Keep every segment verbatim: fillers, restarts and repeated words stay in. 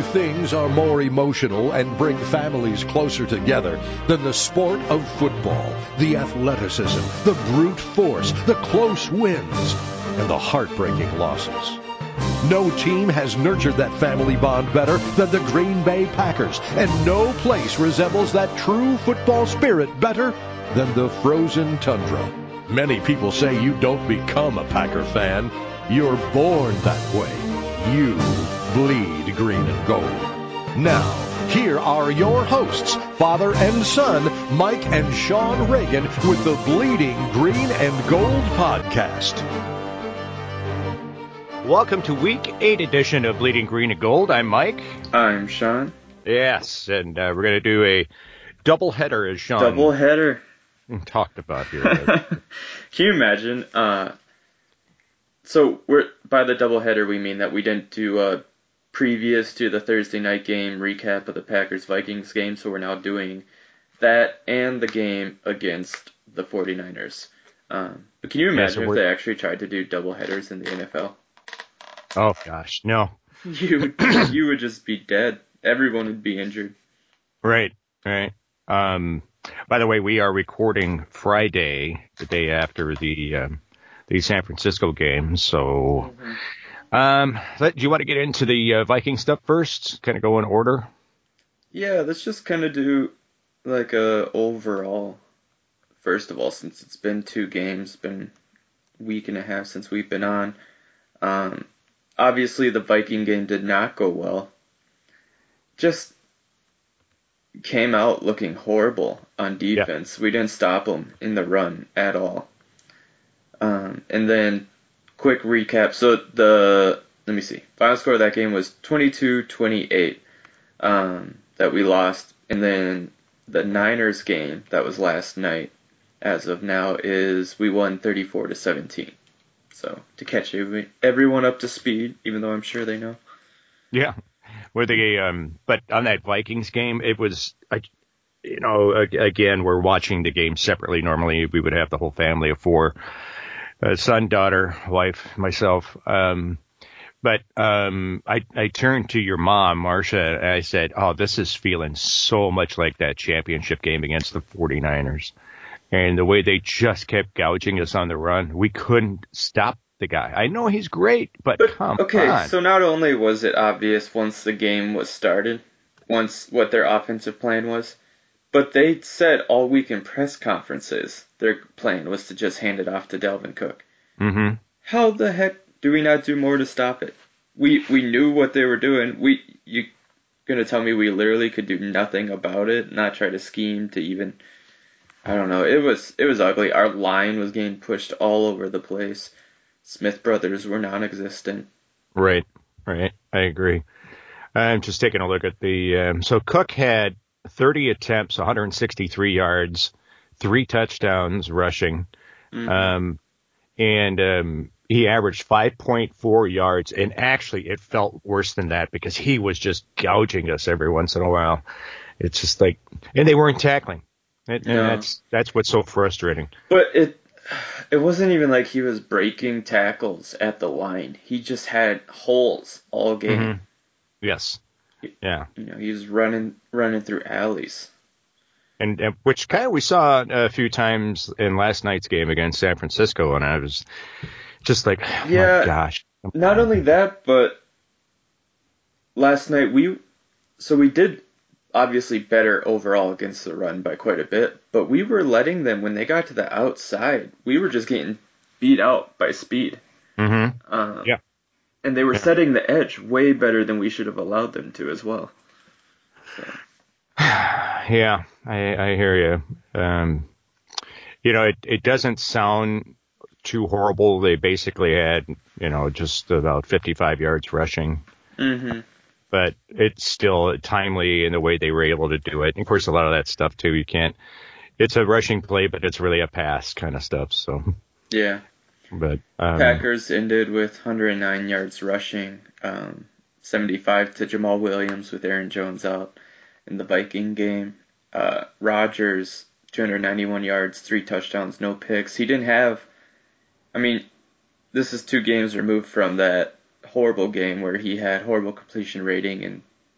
things are more emotional and bring families closer together than the sport of football, the athleticism, the brute force, the close wins, and the heartbreaking losses. No team has nurtured that family bond better than the Green Bay Packers, and no place resembles that true football spirit better than the frozen tundra. Many people say you don't become a Packer fan. You're born that way. You bleed green and gold. Now, here are your hosts, father and son, Mike and Sean Reagan, with the Bleeding Green and Gold podcast. Welcome to week eight edition of Bleeding Green and Gold. I'm Mike. I'm Sean. Yes, and uh, we're going to do a double header, as Sean double header talked about here. Can you imagine? Uh, so we're by the double header, we mean that we didn't do a previous to the Thursday night game recap of the Packers-Vikings game, so we're now doing that and the game against the 49ers. Um, but can you imagine yeah, so if they actually tried to do double headers in the N F L? Oh, gosh, no. You you would just be dead. Everyone would be injured. Right, right. Um, by the way, we are recording Friday, the day after the um, the San Francisco game. So, mm-hmm. um, do you want to get into the uh, Viking stuff first? Kind of go in order? Yeah, let's just kind of do like a overall. First of all, since it's been two games, been a week and a half since we've been on. Um, Obviously, the Viking game did not go well. Just came out looking horrible on defense. Yeah. We didn't stop them in the run at all. Um, and then, quick recap. So, the, let me see. Final score of that game was twenty-two twenty-eight um, that we lost. And then the Niners game that was last night, as of now, is we won thirty-four to seventeen. So, to catch everyone up to speed, even though I'm sure they know. Yeah. Were they, um, but on that Vikings game, it was, you know, again, we're watching the game separately. Normally, we would have the whole family of four, uh, son, daughter, wife, myself. Um, but um, I, I turned to your mom, Marcia, and I said, oh, this is feeling so much like that championship game against the 49ers. And the way they just kept gouging us on the run, we couldn't stop the guy. I know he's great, but, but come okay, on. Okay, so not only was it obvious once the game was started, once what their offensive plan was, but they said all week in press conferences their plan was to just hand it off to Dalvin Cook. Mm-hmm. How the heck do we not do more to stop it? We we knew what they were doing. We you gonna tell me we literally could do nothing about it, not try to scheme to even... I don't know. It was it was ugly. Our line was getting pushed all over the place. Smith brothers were non-existent. Right, right. I agree. I'm just taking a look at the. Um, so Cook had thirty attempts, one hundred sixty-three yards, three touchdowns rushing, mm-hmm. um, and um, he averaged five point four yards. And actually, it felt worse than that because he was just gouging us every once in a while. It's just like, and they weren't tackling. And no. that's that's what's so frustrating. But it it wasn't even like he was breaking tackles at the line. He just had holes all game. Mm-hmm. Yes. Yeah. You know, he was running running through alleys. And, and which kind of we saw a few times in last night's game against San Francisco, and I was just like, oh yeah, my gosh. Not only that, but last night we so we did obviously better overall against the run by quite a bit, but we were letting them, when they got to the outside, we were just getting beat out by speed. Mm-hmm. Um, yeah. And they were yeah. setting the edge way better than we should have allowed them to as well. So. Yeah, I, I hear you. Um, you know, it, it doesn't sound too horrible. They basically had, you know, just about fifty-five yards rushing. Mm-hmm. But it's still timely in the way they were able to do it. And of course, a lot of that stuff, too, you can't. It's a rushing play, but it's really a pass kind of stuff. So yeah. But um, Packers ended with one hundred nine yards rushing, um, seventy-five to Jamal Williams with Aaron Jones out in the Viking game. Uh, Rodgers, two hundred ninety-one yards, three touchdowns, no picks. He didn't have. I mean, this is two games removed from that horrible game where he had horrible completion rating and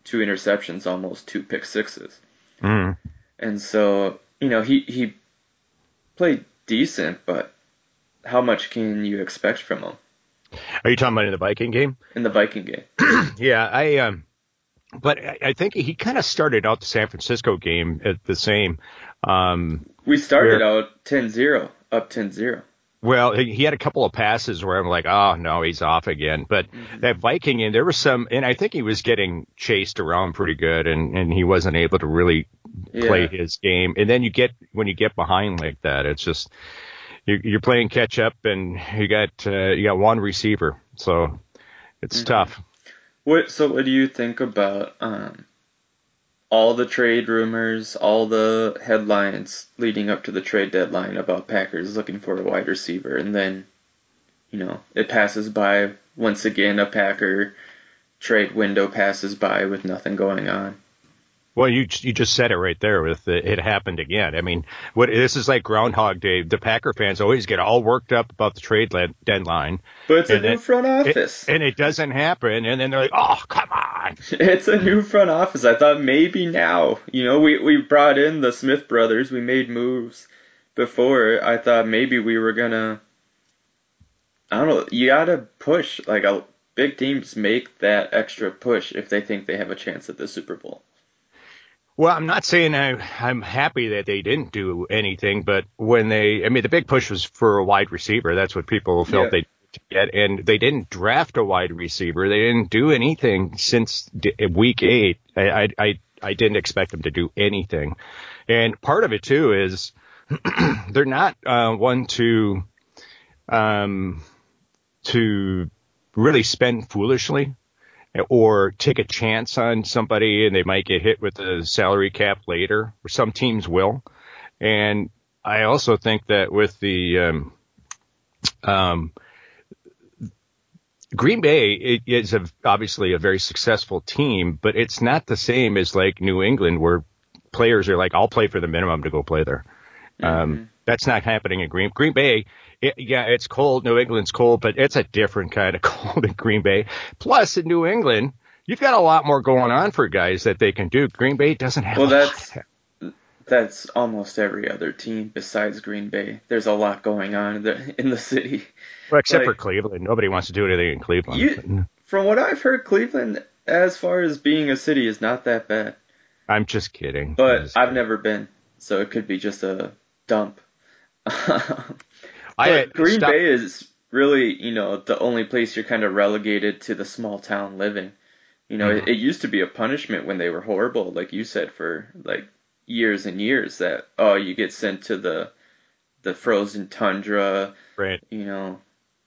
two interceptions, almost two pick sixes. Mm. And so, you know, he, he played decent, but how much can you expect from him? Are you talking about in the Viking game? In the Viking game. Yeah, I um, but I, I think he kind of started out the San Francisco game at the same. Um, we started where, out ten zero, up ten zero. Well, he, he had a couple of passes where I'm like, oh no, he's off again. But mm-hmm. that Viking game, there was some, and I think he was getting chased around pretty good, and, and he wasn't able to really yeah. play his game. And then you get when you get behind like that, it's just you, you're playing catch up, and you got uh, you got one receiver, so it's mm-hmm. tough. What? So what do you think about um, all the trade rumors, all the headlines leading up to the trade deadline about Packers looking for a wide receiver, and then, you know, it passes by once again, a Packer trade window passes by with nothing going on? Well, you you just said it right there. With the, it happened again. I mean, what this is like Groundhog Day. The Packer fans always get all worked up about the trade deadline, but it's a new front office, it, and it doesn't happen. And then they're like, "Oh, come on!" It's a new front office. I thought maybe now, you know, we we brought in the Smith brothers. We made moves before. I thought maybe we were gonna. I don't know. You gotta push. Like a big teams make that extra push if they think they have a chance at the Super Bowl. Well, I'm not saying I, I'm happy that they didn't do anything, but when they, I mean, the big push was for a wide receiver. That's what people felt yeah. they get, and they didn't draft a wide receiver. They didn't do anything since week eight. I, I, I didn't expect them to do anything. And part of it too is they're not uh, one to, um, to really spend foolishly. Or take a chance on somebody and they might get hit with the salary cap later, or some teams will. And I also think that with the um, um, Green Bay, it is a, obviously a very successful team, but it's not the same as like New England, where players are like, I'll play for the minimum to go play there. Mm-hmm. Um, that's not happening in Green Green Bay. It, yeah, it's cold. New England's cold, but it's a different kind of cold in Green Bay. Plus, in New England, you've got a lot more going on for guys that they can do. Green Bay doesn't have. Well, that's that's almost every other team besides Green Bay. There's a lot going on in the, in the city. Well, except like, for Cleveland, nobody wants to do anything in Cleveland. You, from what I've heard, Cleveland, as far as being a city, is not that bad. I'm just kidding. But just I've kidding. never been, so it could be just a dump. I, But Green stop. Bay is really, you know, the only place you're kind of relegated to the small town living. You know, mm-hmm. it, it used to be a punishment when they were horrible, like you said, for like years and years. That oh, you get sent to the the frozen tundra, right? You know.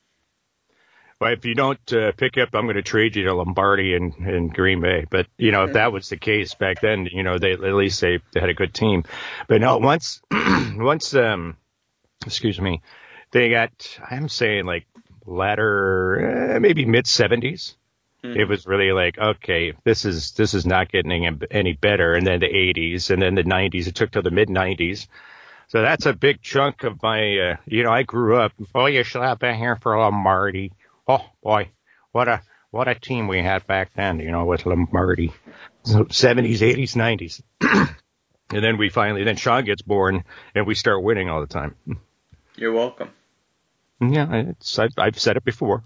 Well, if you don't uh, pick up, I'm going to trade you to Lombardi and, and Green Bay. But you know, if that was the case back then, you know, they at least they, they had a good team. But no, once once um, excuse me. They got, I'm saying like latter, uh, maybe mid seventies. Mm-hmm. It was really like, okay, this is, this is not getting any better. And then the eighties and then the nineties, it took till the mid nineties. So that's a big chunk of my, uh, you know, I grew up, oh, you should have been here for Lombardi. Oh boy, what a, what a team we had back then, you know, with Lombardi. So seventies, eighties, nineties. And then we finally, then Sean gets born and we start winning all the time. You're welcome. Yeah, it's, I've, I've said it before.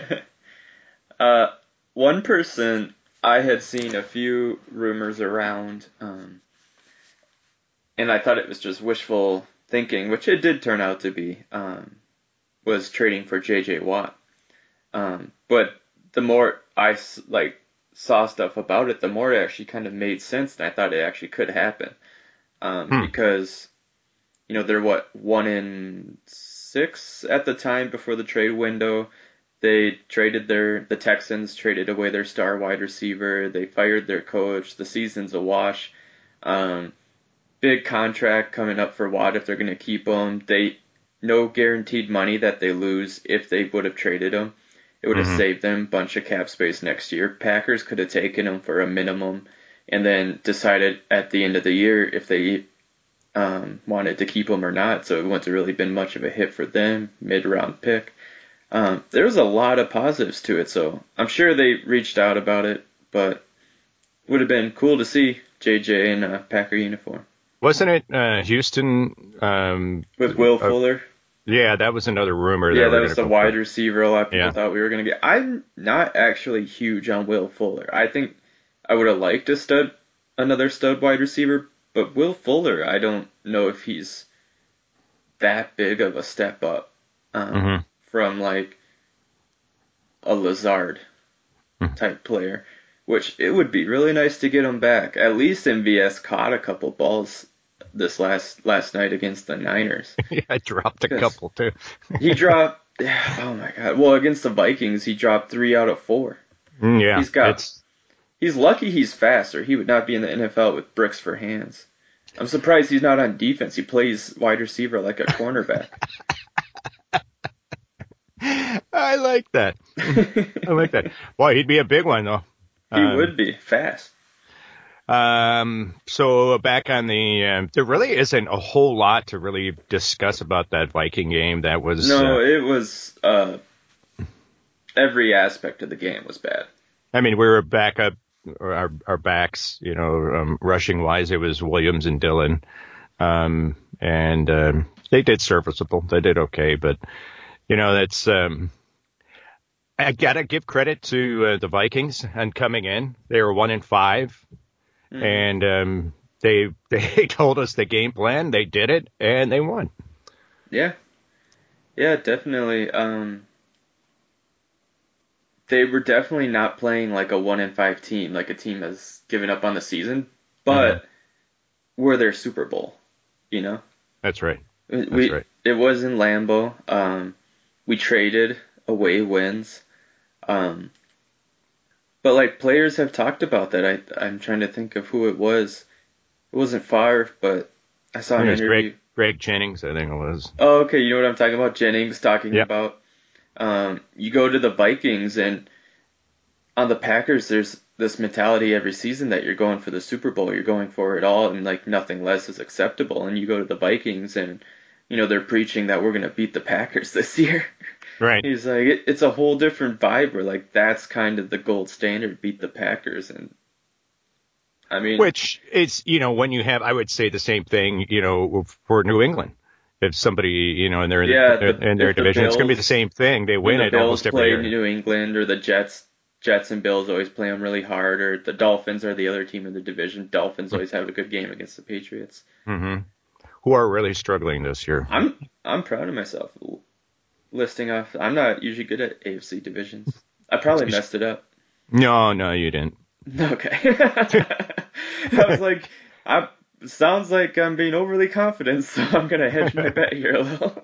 uh, one person, I had seen a few rumors around, um, and I thought it was just wishful thinking, which it did turn out to be, um, was trading for J J Watt. Um, but the more I like saw stuff about it, the more it actually kind of made sense, and I thought it actually could happen. Um, hmm. Because, you know, they're what, one in six at the time before the trade window. They traded their, the Texans traded away their star wide receiver. They fired their coach. The season's a wash. Um, big contract coming up for Watt if they're going to keep him. They, no guaranteed money that they lose if they would have traded him. It would have mm-hmm. saved them a bunch of cap space next year. Packers could have taken him for a minimum and then decided at the end of the year if they Um, wanted to keep him or not, so it wouldn't have really been much of a hit for them, mid-round pick. Um, there was a lot of positives to it, so I'm sure they reached out about it, but would have been cool to see J J in a Packer uniform. Wasn't it uh, Houston? Um, With Will uh, Fuller? Yeah, that was another rumor. Yeah, that, that was the wide for. receiver a lot of people Yeah. thought we were going to get. I'm not actually huge on Will Fuller. I think I would have liked a stud, another stud wide receiver, but Will Fuller, I don't know if he's that big of a step up um, Mm-hmm. from like a Lazard Mm-hmm. type player, which it would be really nice to get him back. At least M V S caught a couple balls this last last night against the Niners. Yeah, I dropped a Yes. couple too. He dropped, oh my god. Well, against the Vikings, he dropped three out of four. Mm, yeah, He's got, it's, he's lucky he's fast, or he would not be in the N F L with bricks for hands. I'm surprised he's not on defense. He plays wide receiver like a cornerback. I like that. I like that. Boy, he'd be a big one though. He Um, would be fast. Um, so back on the, um, there really isn't a whole lot to really discuss about that Viking game. That was No, uh, it was, uh, every aspect of the game was bad. I mean, we were back up our our backs, you know, um, rushing wise. It was Williams and Dillon, um, and um, they did serviceable. They did okay, but you know, that's um, I gotta give credit to uh, the Vikings and coming in. They were one and five. Mm-hmm. And um, they they told us the game plan. They did it, and they won. Yeah, yeah, definitely. Um, they were definitely not playing like a one and five team, like a team that's given up on the season. But mm-hmm. we're their Super Bowl, you know. That's right. That's we, right. It was in Lambeau. Um, we traded away wins. Um, But like players have talked about that. I I'm trying to think of who it was. It wasn't Favre, but I saw an interview. Greg, Greg Jennings, I think it was. Oh, okay. You know what I'm talking about? Jennings talking yep. about. Um, you go to the Vikings, and on the Packers, there's this mentality every season that you're going for the Super Bowl. You're going for it all, and like nothing less is acceptable. And you go to the Vikings, and you know they're preaching that we're gonna beat the Packers this year. Right. He's like, it, it's a whole different vibe where, like, that's kind of the gold standard, beat the Packers. And, I mean... Which is, you know, when you have, I would say the same thing, you know, for New England. If somebody, you know, in their, yeah, the, the, in their division, the Bills, it's going to be the same thing. They win the it Bills almost every play year. New England, or the Jets, Jets and Bills always play them really hard, or the Dolphins are the other team in the division. Dolphins always have a good game against the Patriots. Mm-hmm. Who are really struggling this year. I'm I'm proud of myself. Listing off, I'm not usually good at A F C divisions. I probably messed it up. No, no, you didn't. Okay. I was like, I sounds like I'm being overly confident, so I'm gonna hedge my bet here a little.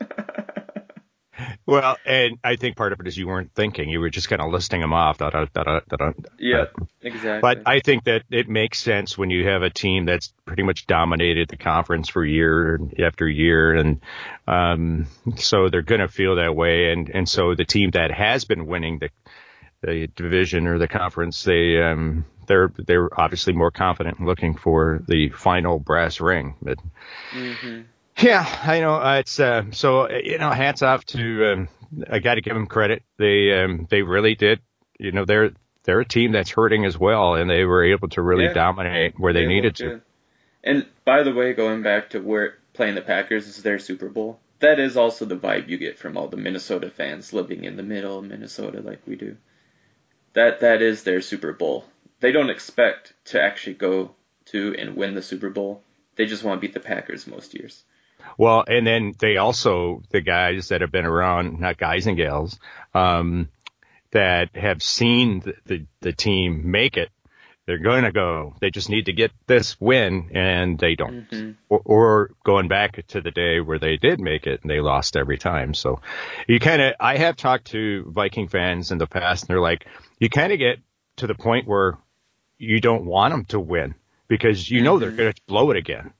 Well, and I think part of it is you weren't thinking; you were just kind of listing them off. Da, da, da, da, da, yeah, exactly. But I think that it makes sense when you have a team that's pretty much dominated the conference for year after year, and um, so they're going to feel that way. And and so the team that has been winning the the division or the conference, they um, they're they're obviously more confident in looking for the final brass ring. But. Mm-hmm. Yeah, I know. Uh, it's uh, so you know. Hats off to. Um, I got to give them credit. They um, they really did. You know, they're they're a team that's hurting as well, and they were able to really yeah. dominate where they, they needed to. Good. And by the way, going back to where playing the Packers is their Super Bowl, that is also the vibe you get from all the Minnesota fans living in the middle of Minnesota like we do. That that is their Super Bowl. They don't expect to actually go to and win the Super Bowl. They just want to beat the Packers most years. Well, and then they also, the guys that have been around, not guys and gals, um, that have seen the, the, the team make it, they're going to go. They just need to get this win, and they don't. Mm-hmm. Or, or going back to the day where they did make it, and they lost every time. So you kind of, I have talked to Viking fans in the past, and they're like, you kind of get to the point where you don't want them to win because you know mm-hmm. they're going to blow it again.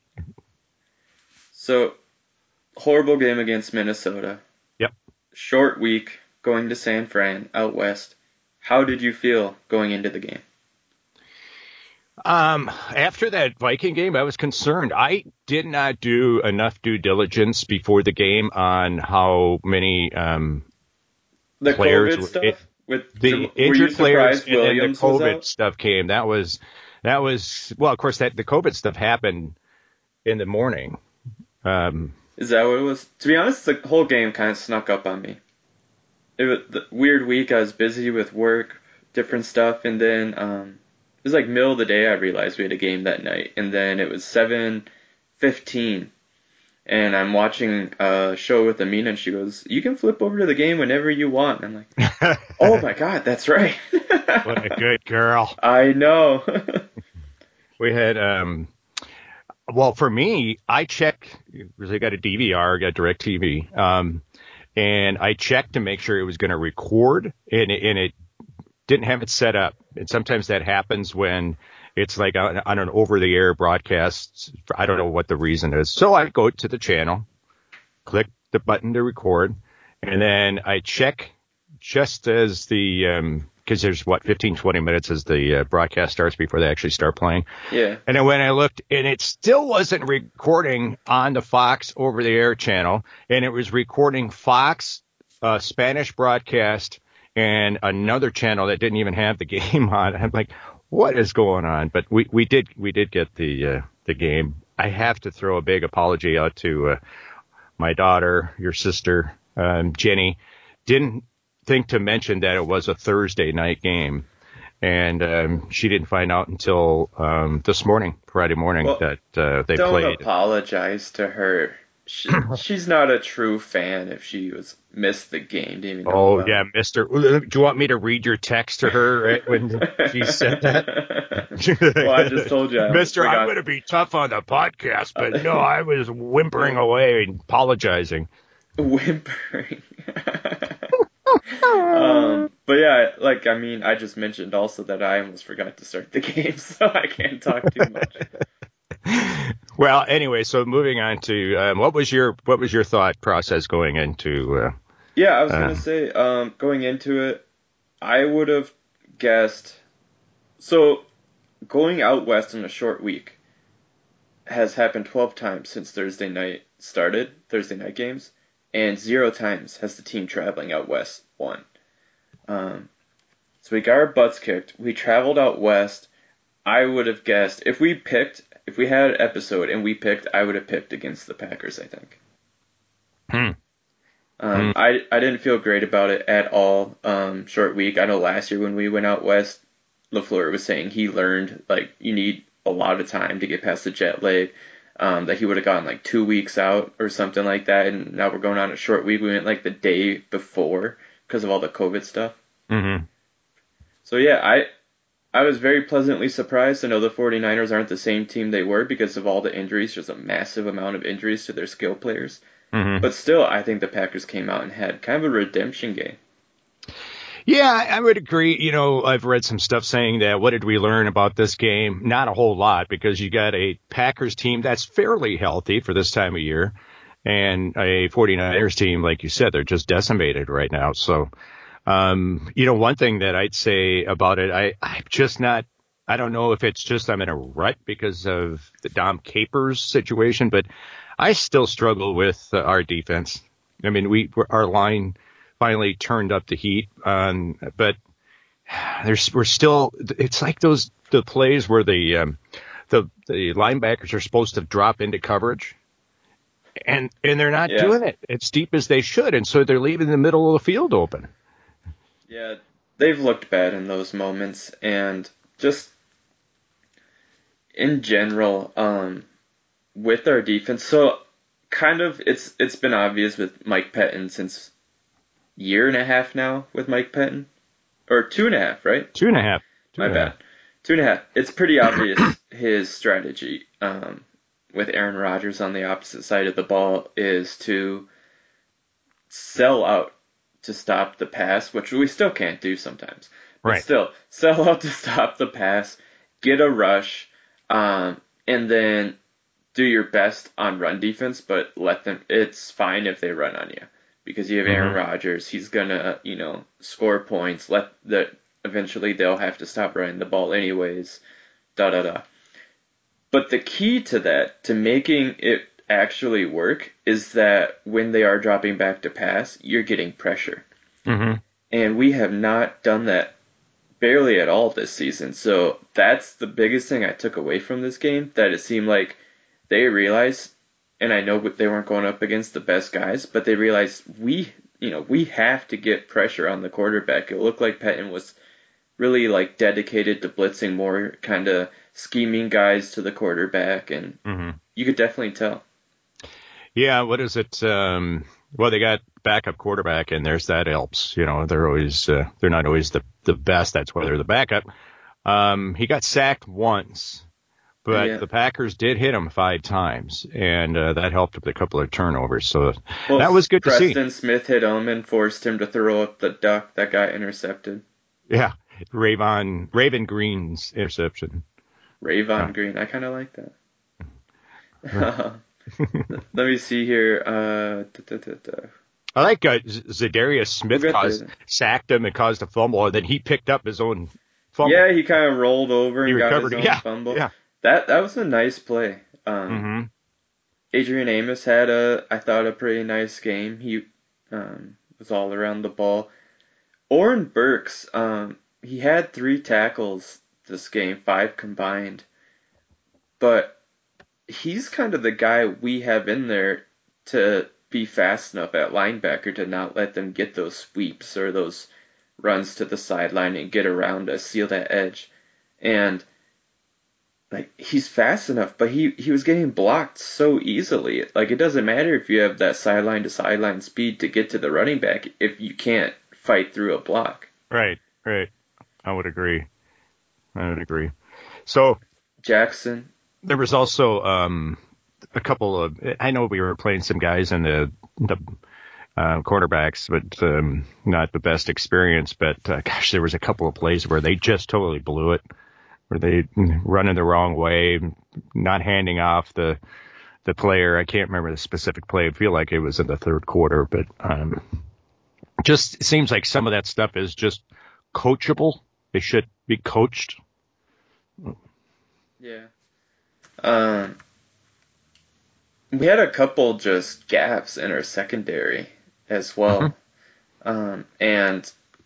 So, horrible game against Minnesota. Yep. Short week, going to San Fran, out west. How did you feel going into the game? Um, after that Viking game, I was concerned. I did not do enough due diligence before the game on how many um, the players COVID stuff it, with the were injured you players, Williams and then the COVID stuff came. That was That was, well, of course, that the COVID stuff happened in the morning. Um, Is that what it was? To be honest, the whole game kind of snuck up on me. It was the weird week. I was busy with work, different stuff, and then um, it was like middle of the day. I realized we had a game that night, and then it was seven fifteen, and I'm watching a show with Amina, and she goes, "You can flip over to the game whenever you want." And I'm like, "Oh my god, that's right." What a good girl. I know. We had, um, well, for me, I checked because I got a D V R, I got DirecTV, um, and I checked to make sure it was going to record, and it, and it didn't have it set up. And sometimes that happens when it's like on, on an over-the-air broadcast. I don't know what the reason is. So I go to the channel, click the button to record, and then I check just as the um, because there's, what, fifteen, twenty minutes as the uh, broadcast starts before they actually start playing. Yeah. And then when I looked, and it still wasn't recording on the Fox over-the-air channel, and it was recording Fox uh, Spanish broadcast and another channel that didn't even have the game on. I'm like, what is going on? But we, we did we did get the uh, the game. I have to throw a big apology out to uh, my daughter, your sister, um, Jenny. Didn't think to mention that it was a Thursday night game, and um, she didn't find out until um, this morning, Friday morning, well, that uh, they don't played. Don't apologize to her. She, she's not a true fan if she was missed the game. Didn't even know oh about yeah, it. Mister Do you want me to read your text to her right when she said that? Well, I just told you, I Mister forgot. I'm going to be tough on the podcast, but no, I was whimpering away and apologizing. Whimpering. um, but yeah, like, I mean, I just mentioned also that I almost forgot to start the game, so I can't talk too much. Well, anyway, so moving on to um, what was your what was your thought process going into? Uh, yeah, I was uh, gonna say, um, going into it, I would have guessed. So, going out west in a short week has happened twelve times since Thursday night started, Thursday night games. And zero times has the team traveling out west won. Um, so we got our butts kicked. We traveled out west. I would have guessed, if we picked, if we had an episode and we picked, I would have picked against the Packers, I think. Hmm. Um, hmm. I, I didn't feel great about it at all. Um, short week. I know last year when we went out west, LaFleur was saying he learned, like, you need a lot of time to get past the jet lag. Um, that he would have gone like two weeks out or something like that, and now we're going on a short week. We went like the day before because of all the COVID stuff. Mm-hmm. So yeah, I I was very pleasantly surprised to know the 49ers aren't the same team they were because of all the injuries. There's a massive amount of injuries to their skill players. Mm-hmm. But still, I think the Packers came out and had kind of a redemption game. Yeah, I would agree. You know, I've read some stuff saying that what did we learn about this game? Not a whole lot, because you got a Packers team that's fairly healthy for this time of year, and a 49ers team, like you said, they're just decimated right now. So, um, you know, one thing that I'd say about it, I, I'm just not, I don't know if it's just I'm in a rut because of the Dom Capers situation, but I still struggle with uh, our defense. I mean, we our line finally turned up the heat, um, but there's we're still. It's like those the plays where the um, the the linebackers are supposed to drop into coverage, and and they're not yeah. doing it as deep as they should, and so they're leaving the middle of the field open. Yeah, they've looked bad in those moments, and just in general, um, with our defense. So kind of it's it's been obvious with Mike Pettin since. Year and a half now with Mike Pettin, or two and a half, right? Two and a half. Two My and bad. Half. Two and a half. It's pretty obvious his strategy um, with Aaron Rodgers on the opposite side of the ball is to sell out to stop the pass, which we still can't do sometimes. But right. Still, sell out to stop the pass, get a rush, um, and then do your best on run defense, but let them. It's fine if they run on you. Because you have Aaron mm-hmm. Rodgers, he's gonna, you know, score points. Let the eventually they'll have to stop running the ball anyways. Da da da. But the key to that, to making it actually work, is that when they are dropping back to pass, you're getting pressure. Mm-hmm. And we have not done that barely at all this season. So that's the biggest thing I took away from this game, that it seemed like they realized, and I know they weren't going up against the best guys, but they realized we, you know, we have to get pressure on the quarterback. It looked like Pettine was really like dedicated to blitzing more, kind of scheming guys to the quarterback, and mm-hmm. you could definitely tell. Yeah, what is it? Um, well, they got backup quarterback, and there's that helps. You know, they're always uh, they're not always the the best. That's why they're the backup. Um, he got sacked once, but yeah. the Packers did hit him five times, and uh, that helped with a couple of turnovers. So well, that was good Preston to see. Preston Smith hit him and forced him to throw up the duck that got intercepted. Yeah, Raven Raven Green's interception. Raven yeah. Green, I kind of like that. Right. Let me see here. Uh, da, da, da, da. I like uh, Zadarius Smith caused, sacked him and caused a fumble, and then he picked up his own fumble. Yeah, he kind of rolled over and he got recovered. his own yeah. fumble. Yeah. That that was a nice play. Um, mm-hmm. Adrian Amos had a, I thought, a pretty nice game. He um, was all around the ball. Oren Burks, um, he had three tackles this game, five combined, but he's kind of the guy we have in there to be fast enough at linebacker to not let them get those sweeps or those runs to the sideline and get around us, seal that edge. And like he's fast enough, but he, he was getting blocked so easily. Like it doesn't matter if you have that sideline to sideline speed to get to the running back if you can't fight through a block. Right, right. I would agree. I would agree. So Jackson. There was also um, a couple of, I know we were playing some guys in the, the uh, cornerbacks, but um, not the best experience. But uh, gosh, there was a couple of plays where they just totally blew it, where they running the wrong way, not handing off the the player. I can't remember the specific play. I feel like it was in the third quarter, but um, just it seems like some of that stuff is just coachable. They should be coached. Yeah. Um, we had a couple just gaps in our secondary as well. Mm-hmm. Um, and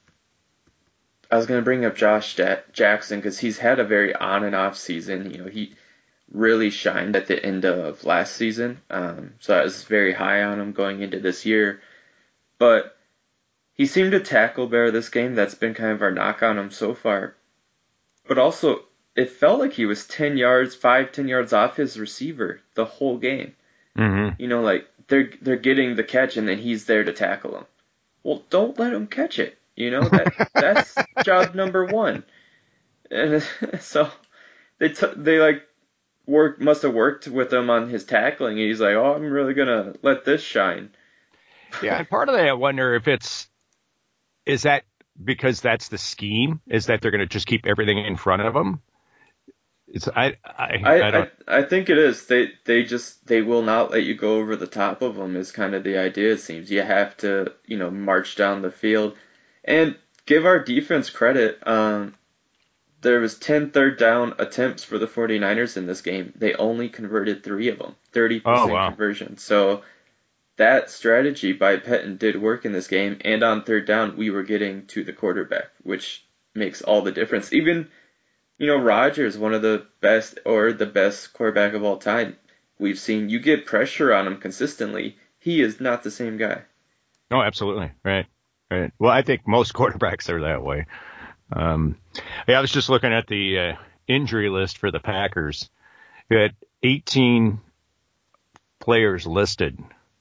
I was going to bring up Josh ja- Jackson because he's had a very on and off season. You know, he really shined at the end of last season. Um, so I was very high on him going into this year. But he seemed to tackle better this game. That's been kind of our knock on him so far. But also, it felt like he was ten yards, five, ten yards off his receiver the whole game. Mm-hmm. You know, like they're they're getting the catch and then he's there to tackle him. Well, don't let him catch it. You know that that's job number one. And so they t- they like work must have worked with him on his tackling. And he's like, oh, I'm really gonna let this shine. Yeah, and part of that I wonder if it's is that because that's the scheme is that they're gonna just keep everything in front of them. It's I I I, I, don't... I I think it is. They they just they will not let you go over the top of them is kind of the idea. It seems you have to you know march down the field, and give our defense credit. Um, there was ten third down attempts for the 49ers in this game. They only converted three of them, thirty percent oh, wow. conversion. So that strategy by Pettine did work in this game. And on third down, we were getting to the quarterback, which makes all the difference. Even You know, Rodgers, one of the best or the best quarterback of all time, we've seen you get pressure on him consistently. He is not the same guy. Oh, absolutely. Right. Right. Well, I think most quarterbacks are that way. Um, yeah, I was just looking at the uh, injury list for the Packers. We had eighteen players listed.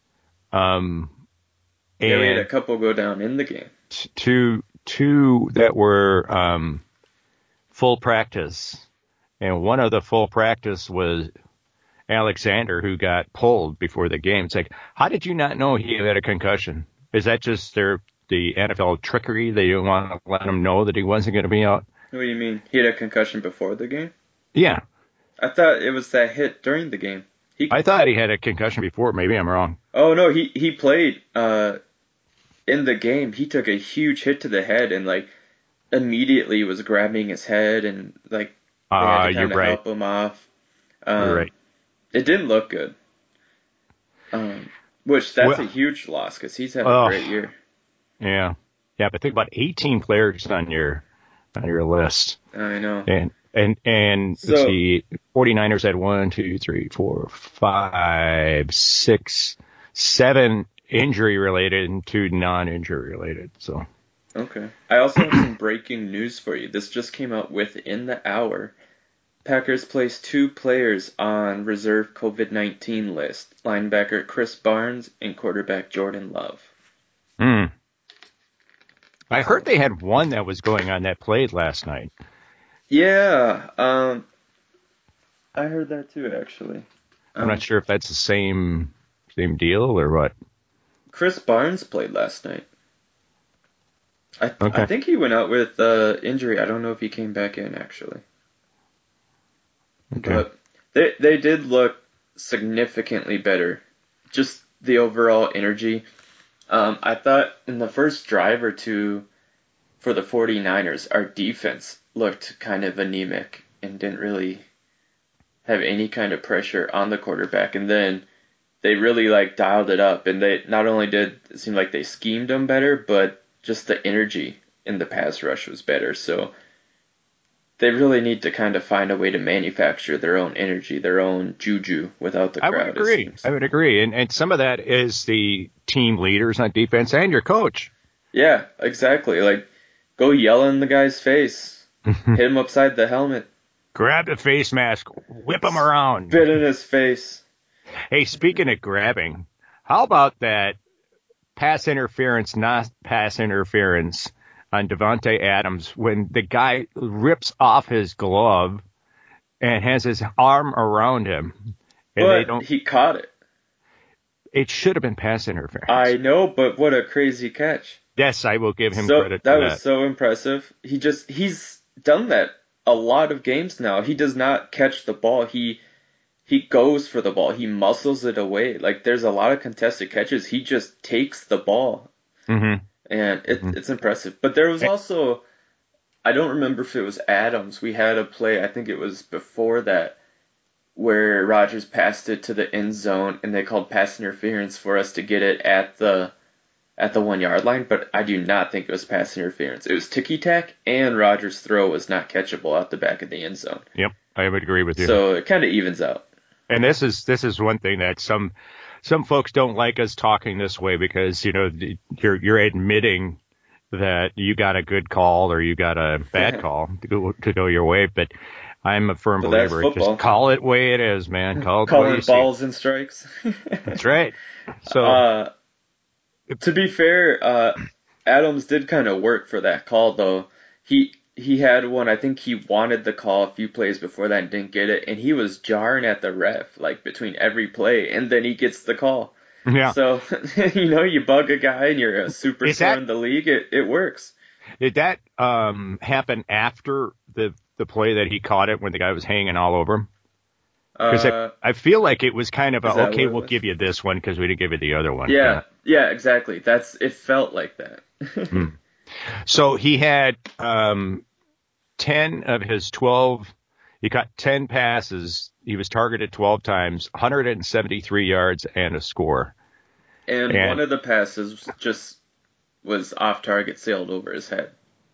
Um, and yeah, we had a couple go down in the game. T- two, two that were, um, full practice, and one of the full practice was Alexander, who got pulled before the game. It's like, how did you not know he had a concussion? Is that just their the N F L trickery? They didn't want to let him know that he wasn't going to be out? What do you mean? He had a concussion before the game? Yeah. I thought it was that hit during the game. He... I thought he had a concussion before. Maybe I'm wrong. Oh, no, he, he played uh, in the game. He took a huge hit to the head and, like, immediately was grabbing his head and like they had uh, to kind of right. help him off. Um, you're right. It didn't look good. Um, which that's well, a huge loss because he's had a uh, great year. Yeah, yeah, but think about eighteen players on your on your list. I know. And and and So- let's see, 49ers had one, two, three, four, five, six, seven injury related and two non-injury related. So Okay. I also have some breaking news for you. This just came out within the hour. Packers placed two players on reserve COVID nineteen list. Linebacker Chris Barnes and quarterback Jordan Love. hmm. I heard they had one that was going on that played last night. Yeah, um, I heard that too, actually. I'm Um, not sure if that's the same same deal or what. Chris Barnes played last night. I, Okay. I think he went out with uh, injury. I don't know if he came back in, actually. Okay. But they they did look significantly better. Just the overall energy. Um, I thought in the first drive or two for the 49ers, our defense looked kind of anemic and didn't really have any kind of pressure on the quarterback. And then they really like dialed it up. And they not only did it seem like they schemed them better, but just the energy in the pass rush was better. So they really need to kind of find a way to manufacture their own energy, their own juju without the I crowd. would it agree. seems. I would agree. And and some of that is the team leaders on defense and your coach. Yeah, exactly. Like, go yell in the guy's face, hit him upside the helmet, Grab the face mask, whip him around. spit in his face. Hey, speaking of grabbing, how about that pass interference, not pass interference on Devontae Adams when the guy rips off his glove and has his arm around him, and they But don't. he caught it. It should have been pass interference. I know, but what a crazy catch. yes, I will give him so credit that for was that. so impressive. He just he's done that a lot of games now. He does not catch the ball. He he goes for the ball. He muscles it away. Like, there's a lot of contested catches. He just takes the ball. hmm And it, Mhm. it's impressive. But there was Eh. also, I don't remember if it was Adams. We had a play, I think it was before that, where Rodgers passed it to the end zone and they called pass interference for us to get it at the at the one yard line. But I do not think it was pass interference. It was ticky tack, and Rodgers' throw was not catchable out the back of the end zone. Yep, I would agree with you. So it kind of evens out. And this is this is one thing that some some folks don't like us talking this way because, you know, you're you're admitting that you got a good call or you got a bad call to go to go your way. But I'm a firm But that's believer. football. Just call it way it is, man. Call it the way Calling you see balls and strikes. it. That's right. So Uh, to be fair, uh, Adams did kind of work for that call, though. He he had one, I think he wanted the call a few plays before that and didn't get it, and he was jarring at the ref, like, between every play, and then he gets the call. yeah, So, you know, you bug a guy and you're a Is superstar that- in the league, it, it works. did that um, happen after the the play that he caught it when the guy was hanging all over him? Because Uh, I, I feel like it was kind of is a, that okay, what it we'll was? give you this one because we didn't give you the other one. yeah, yeah, exactly. That's it felt like that. So he had um, ten of his twelve. He caught ten passes. He was targeted twelve times, one hundred seventy-three yards and a score. And, And- one of the passes just was off target, sailed over his head.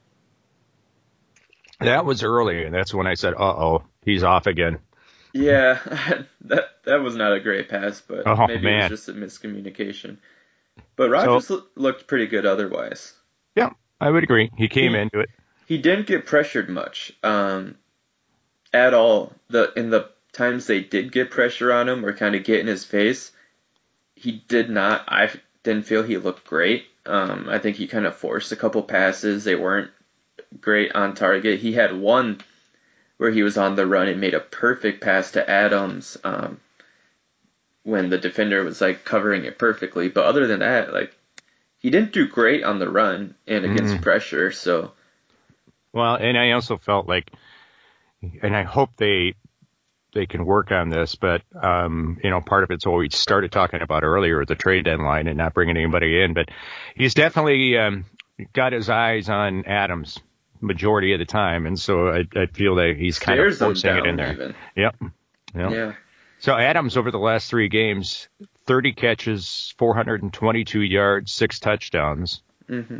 That was early, and that's when I said, "Uh-oh, he's off again." Yeah, that that was not a great pass, but Oh, maybe man. it was just a miscommunication. But Rodgers So- loo- looked pretty good otherwise. Yeah, I would agree. He came He- into it. He didn't get pressured much um, at all. The in the times they did get pressure on him or kind of get in his face, he did not. I f- didn't feel he looked great. Um, I think he kind of forced a couple passes. They weren't great on target. He had one where he was on the run and made a perfect pass to Adams um, when the defender was like covering it perfectly. But other than that, like, he didn't do great on the run and against Mm. pressure. So Well, and I also felt like, and I hope they they can work on this, but um, you know, part of it's what we started talking about earlier, the trade deadline and not bringing anybody in. But he's definitely um, got his eyes on Adams majority of the time, and so I, I feel that he's kind of stares them forcing it down in there. even. Yep. Yep. Yeah. So Adams over the last three games, thirty catches, four hundred twenty-two yards, six touchdowns. hmm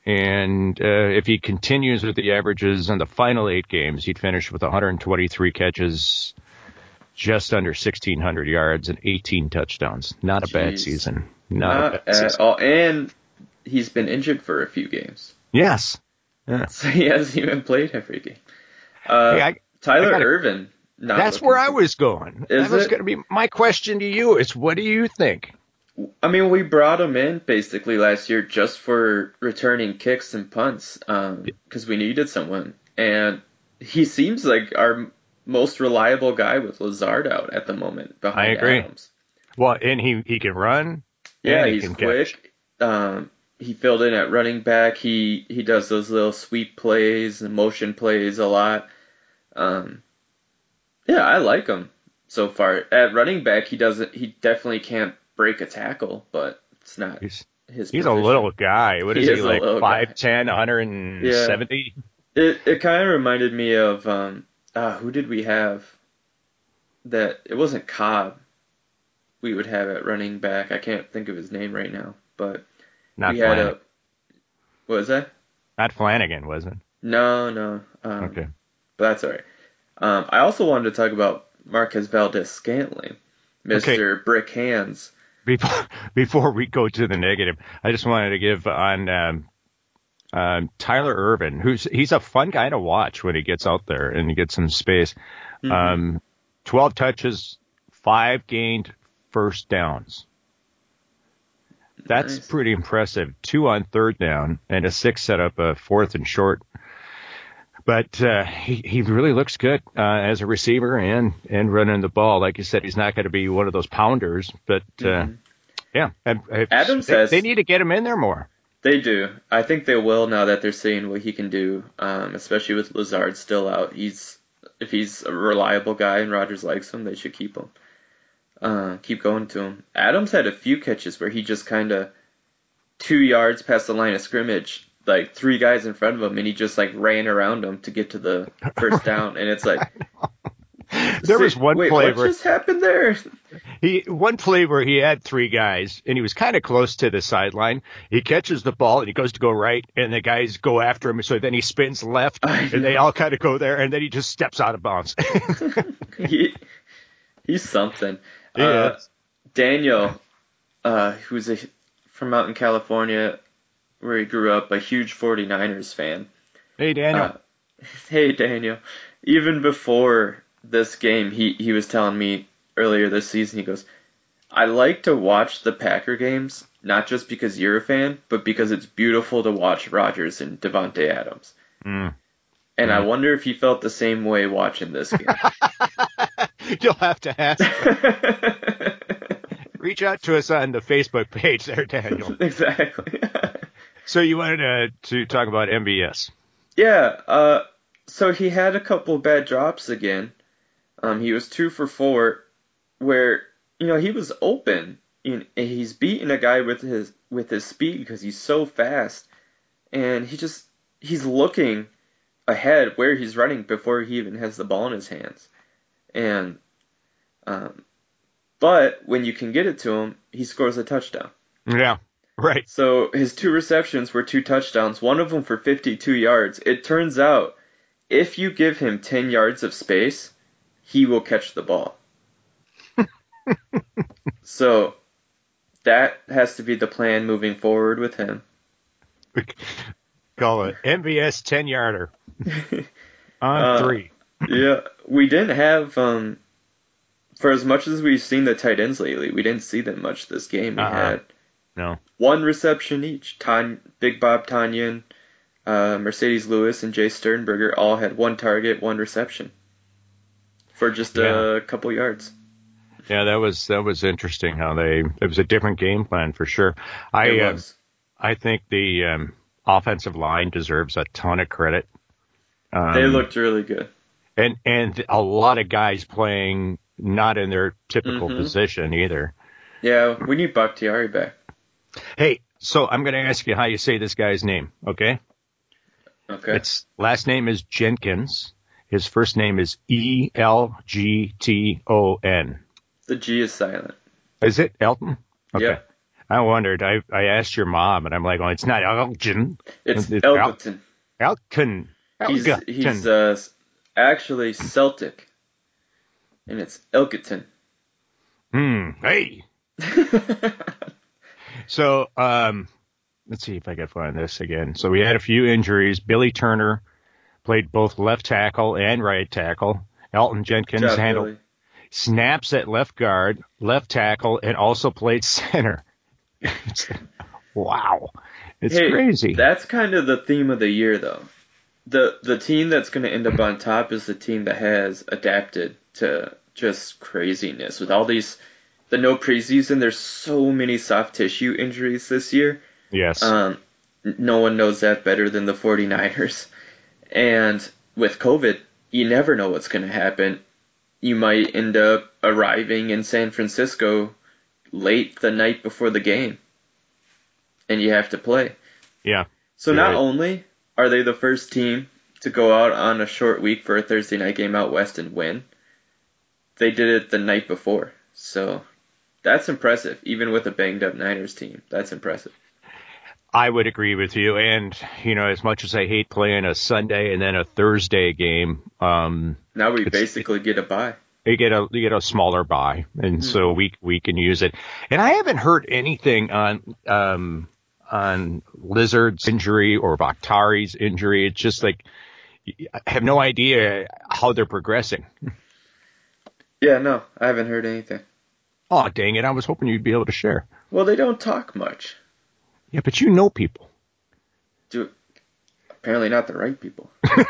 And uh, if he continues with the averages in the final eight games, he'd finish with one hundred twenty-three catches, just under sixteen hundred yards, and eighteen touchdowns. Not a Jeez. bad season. Not, Not a bad at season. all. And he's been injured for a few games. Yes. Yeah. So he hasn't even played every game. Uh, hey, I, Tyler I gotta, Ervin. That's where I was going. Is that was it? going to be my question to you. Is what do you think? I mean, we brought him in basically last year just for returning kicks and punts because um, we needed someone. And he seems like our most reliable guy with Lazard out at the moment behind I agree. Adams. Well, and he, he can run. Yeah, he he's can quick. Um, he filled in at running back. He, he does those little sweep plays and motion plays a lot. Um, yeah, I like him so far. At running back, he doesn't. He definitely can't break a tackle, but it's not he's, his He's position. a little guy. What is he, he, is like five ten, one hundred seventy? Yeah. It it kind of reminded me of, um, uh, who did we have that, it wasn't Cobb we would have at running back. I can't think of his name right now, but not we Flanagan. had a, what was that? Not Flanagan, was it? No, no. Um, okay. But that's all right. Um, I also wanted to talk about Marquez Valdes-Scantling, Mister Okay. Brick Hands. Before before we go to the negative, I just wanted to give on um, um, Tyler Ervin, who's he's a fun guy to watch when he gets out there and he gets some space. Mm-hmm. Um, twelve touches, five gained first downs. That's nice. Pretty impressive. Two on third down and a six set up a fourth and short. But uh, he, he really looks good uh, as a receiver and, and running the ball. Like you said, he's not going to be one of those pounders. But, uh, mm-hmm. yeah. And, Adams they, says they need to get him in there more. They do. I think they will now that they're seeing what he can do, um, especially with Lazard still out. He's If he's a reliable guy and Rodgers likes him, they should keep him. Uh, keep going to him. Adams had a few catches where he just kind of two yards past the line of scrimmage, like three guys in front of him, and he just like ran around them to get to the first down. And it's like, there was one wait, play what where just happened there? He one play where he had three guys and he was kind of close to the sideline. He catches the ball and he goes to go right, and the guys go after him. So then he spins left, and they all kind of go there, and then he just steps out of bounds. he, he's something. He uh, is. Daniel, uh, who's a, from out in California, where he grew up, a huge forty-niners fan. Hey, Daniel. Uh, hey, Daniel. Even before this game, he, he was telling me earlier this season, he goes, I like to watch the Packer games, not just because you're a fan, but because it's beautiful to watch Rodgers and Devontae Adams. Mm. And mm. I wonder if he felt the same way watching this game. You'll have to ask him. Reach out to us on the Facebook page there, Daniel. Exactly. So you wanted to, to talk about M B S. Yeah. Uh, so he had a couple bad drops again. Um, he was two for four, where, you know, he was open. And he's beating a guy with his with his speed because he's so fast. And he just, he's looking ahead where he's running before he even has the ball in his hands. And, um, but when you can get it to him, he scores a touchdown. Yeah, right. So his two receptions were two touchdowns, one of them for fifty-two yards. It turns out, if you give him ten yards of space, he will catch the ball. So that has to be the plan moving forward with him. Call it M B S ten-yarder on uh, three. Yeah, we didn't have, um, for as much as we've seen the tight ends lately, we didn't see them much this game. We uh-huh. had no one reception each. Tan- Big Bob Tanyan, uh, Mercedes Lewis, and Jay Sternberger all had one target, one reception for just yeah. a couple yards. Yeah, that was that was interesting how they it was a different game plan for sure. I It uh, was. I think the um, offensive line deserves a ton of credit. Um, They looked really good. And and a lot of guys playing not in their typical mm-hmm. position either. Yeah, we need Bakhtiari back. Hey, so I'm going to ask you how you say this guy's name, okay? Okay. Its last name is Jenkins. His first name is E L G T O N. The G is silent. Is it Elton? Okay. Yeah. I wondered. I I asked your mom, and I'm like, "Oh, it's not Elgin. It's It's Elgin. El- Elgin. He's Elgin. he's uh, actually Celtic, and it's Elgin. Hmm. Hey. So, um, let's see if I can find this again. So we had a few injuries. Billy Turner played both left tackle and right tackle. Elton Jenkins Job, handled Billy. snaps at left guard, left tackle, and also played center. Wow. It's Hey, crazy. That's kind of the theme of the year, though. The the team that's going to end up on top is the team that has adapted to just craziness. With all these, the no preseason, there's so many soft tissue injuries this year. Yes. Um, no one knows that better than the 49ers. And with COVID, you never know what's going to happen. You might end up arriving in San Francisco late the night before the game, and you have to play. Yeah. So not Right. only are they the first team to go out on a short week for a Thursday night game out west and win, they did it the night before. So that's impressive, even with a banged up Niners team. That's impressive. I would agree with you. And, you know, as much as I hate playing a Sunday and then a Thursday game, um, Now we It's- basically get a bye. you get a you get a smaller buy, and so we we can use it. And I haven't heard anything on um on Lizard's injury or Bakhtari's injury. It's just like I have no idea how they're progressing. Yeah, no, I haven't heard anything. Oh, dang it! I was hoping you'd be able to share. Well, they don't talk much. Yeah, but you know people. Do apparently not the right people.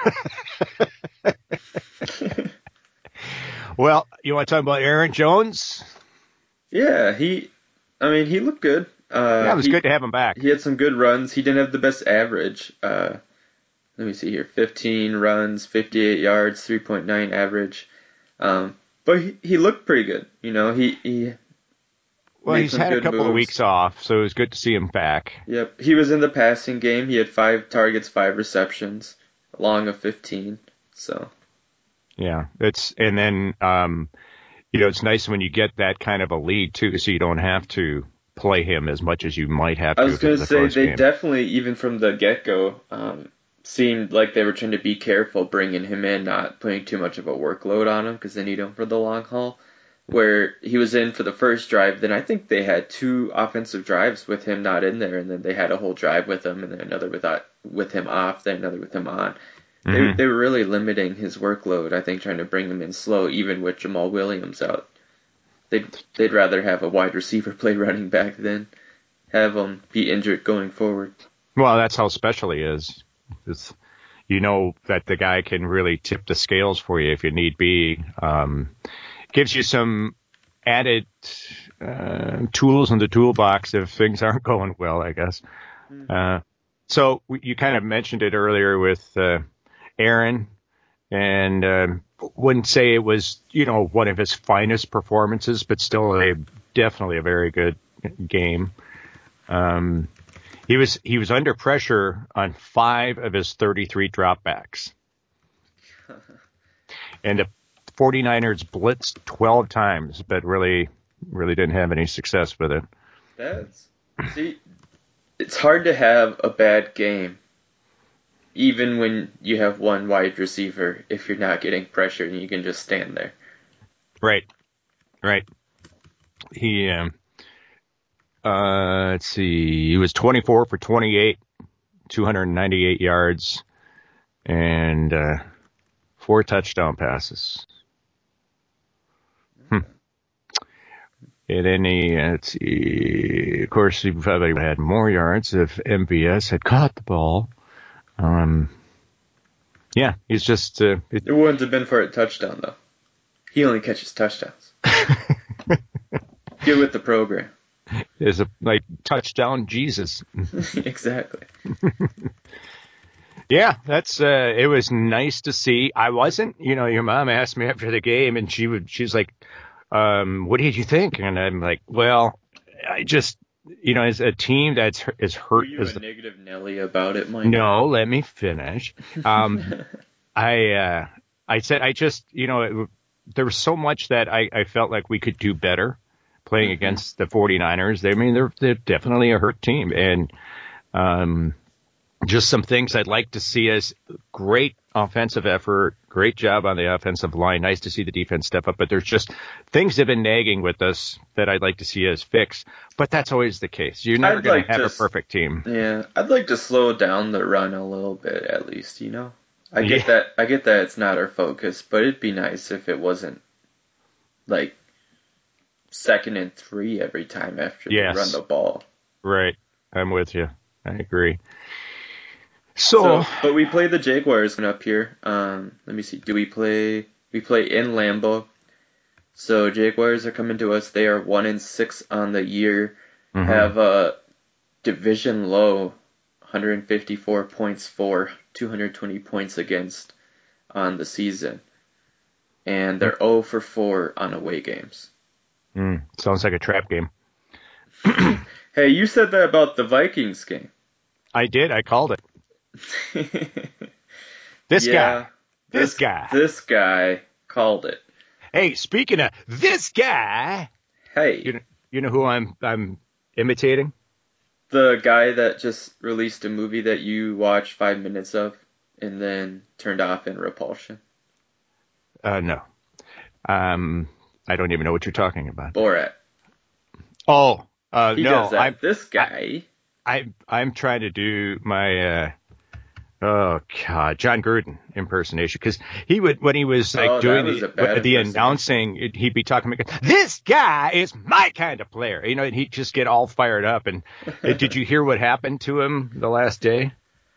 Well, you want to talk about Aaron Jones? Yeah, he. I mean, he looked good. Uh, Yeah, it was he, good to have him back. He had some good runs. He didn't have the best average. Uh, let me see here: fifteen runs, fifty-eight yards, three point nine average. Um, but he, he looked pretty good. You know, he he. Well, made he's some had a good couple of moves. weeks off, so it was good to see him back. Yep, he was in the passing game. He had five targets, five receptions, along of fifteen. So. Yeah, it's and then um, you know it's nice when you get that kind of a lead too, so you don't have to play him as much as you might have to. I was if going it's to the say first they game. definitely, even from the get-go, um, seemed like they were trying to be careful bringing him in, not putting too much of a workload on him because they need him for the long haul. Where he was in for the first drive, then I think they had two offensive drives with him not in there, and then they had a whole drive with him, and then another without with him off, then another with him on. They Mhm. they were really limiting his workload. I think trying to bring him in slow, even with Jamal Williams out. They'd they'd rather have a wide receiver play running back than have him be injured going forward. Well, that's how special he is. It's, you know that the guy can really tip the scales for you if you need be. Um, gives you some added uh, tools in the toolbox if things aren't going well, I guess. Uh, so you kind of mentioned it earlier with uh, Aaron, and um, wouldn't say it was, you know, one of his finest performances, but still a definitely a very good game. Um, he was he was under pressure on five of his thirty-three dropbacks, and the 49ers blitzed twelve times, but really really didn't have any success with it. That's see, it's hard to have a bad game, even when you have one wide receiver. If you're not getting pressured and you can just stand there. Right, right. He, um, uh, let's see, he was twenty-four for twenty-eight, two hundred ninety-eight yards, and uh, four touchdown passes. Hmm. And then he, uh, let's see, of course, he probably had more yards if M V S had caught the ball. Um, yeah, he's just. Uh, it, It wouldn't have been for a touchdown though. He only catches touchdowns. Get with the program. is a like touchdown Jesus. Exactly. Yeah, that's uh it was nice to see. I wasn't, you know, your mom asked me after the game and she would she's like, um, what did you think? And I'm like, well, I just, you know, as a team that's as Were hurt you as a the, negative Nelly about it, Mike? no, let me finish. Um, I uh I said I just, you know, it, there was so much that I I felt like we could do better, playing Mm-hmm. against the 49ers. I mean, they're they're definitely a hurt team, and um, just some things I'd like to see as great offensive effort, great job on the offensive line. Nice to see the defense step up, but there's just things that have been nagging with us that I'd like to see as fixed. But that's always the case. You're never going like to have to, a perfect team. Yeah, I'd like to slow down the run a little bit at least, you know? I get Yeah. that I get that it's not our focus, but it'd be nice if it wasn't like second and three every time after Yes. they run the ball. Right. I'm with you. I agree. So, So, but we play the Jaguars up here. Um, let me see. Do we play? We play in Lambeau. So Jaguars are coming to us. They are one and six on the year. mhm. Have a division low, one hundred fifty-four points for, two hundred twenty points against on the season, and they're zero for four on away games. Mm, sounds like a trap game. Hey, you said that about the Vikings game. I did. I called it. This Yeah, guy. This guy. This guy called it. Hey, speaking of this guy, Hey, you know, you know who I'm I'm imitating? the guy that just released a movie that you watched five minutes of and then turned off in repulsion. Uh, no. Um, I don't even know what you're talking about. Borat. Oh, uh, He no. does that. I'm This guy. I I'm trying to do my uh, oh god, John Gruden impersonation, because he would, when he was like Oh, that doing was the, a bad the impersonation. announcing, it- he'd be talking about, this guy is my kind of player, you know, and he'd just get all fired up. And uh, did you hear what happened to him the last day?